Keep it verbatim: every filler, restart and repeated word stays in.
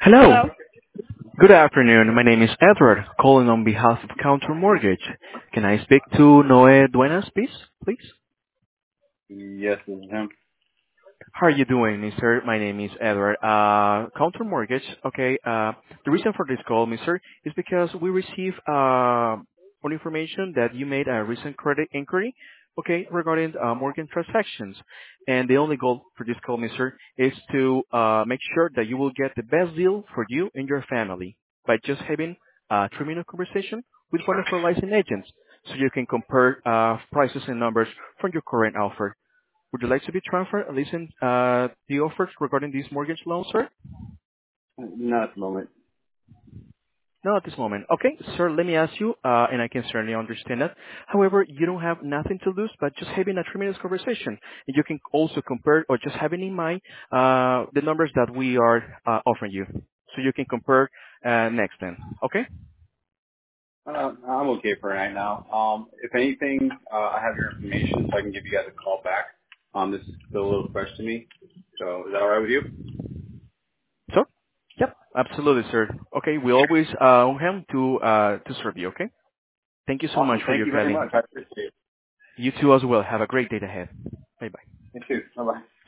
Hello. Hello. Good afternoon. My name is Edward, calling on behalf of Counter Mortgage. Can I speak to Noe Duenas, please? Please. Yes, this is him. How are you doing, mister? My name is Edward. Uh, Counter Mortgage. Okay. Uh, the reason for this call, mister, is because we received uh, one information that you made a recent credit inquiry, okay, regarding uh, mortgage transactions. And the only goal for this call, mister, is to uh, make sure that you will get the best deal for you and your family by just having a three-minute conversation with one of our licensed agents, so you can compare uh, prices and numbers from your current offer. Would you like to be transferred and listen uh, the offers regarding this mortgage loan, sir? Not at the moment. No, at this moment. Okay, sir, let me ask you, uh, and I can certainly understand that. However, you don't have nothing to lose but just having a three minutes conversation. And you can also compare or just having in mind uh, the numbers that we are uh, offering you. So you can compare uh, next then. Okay? Uh, I'm okay for right now. Um, if anything, uh, I have your information, so I can give you guys a call back. Um, this is still a little fresh to me. So is that all right with you? So? Yep, absolutely, sir. Okay, we always uh, on hand to, uh, to serve you, okay? Thank you so much Awesome. for Thank your you very calling. much. I appreciate it. You too as well. Have a great day ahead. Bye-bye. You too. Bye bye.